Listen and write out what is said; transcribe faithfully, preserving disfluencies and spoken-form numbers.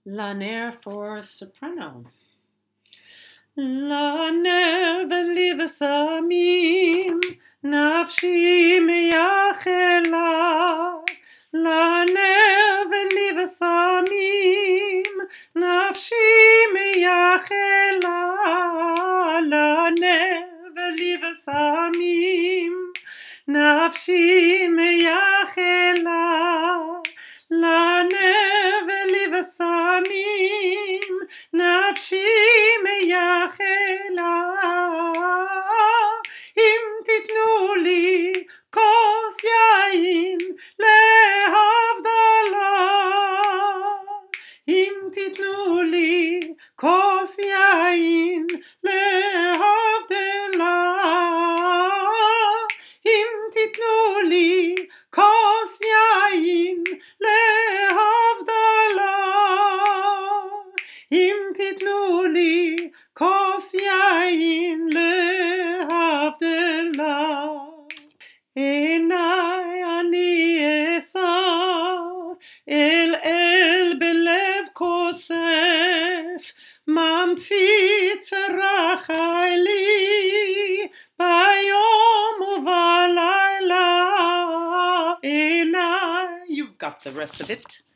La ner for soprano. La ner veli v'samim, nafshi meyachela. La ner veli v'samim, nafshi meyachela. La ner veli v'samim, nafshi meyachela. La ner veli v'samim, nafshi meyachela. Im titnu li kos yain lehavdala. Im titnu li kos yain lehavdala. Im titnu li kos yain lehavdala. Im titnu li kos yain lehavdala. Einai ani esa el el belev kosef, mamtzi tzarachai li bayom uvalayla. Einai, you've got the rest of it.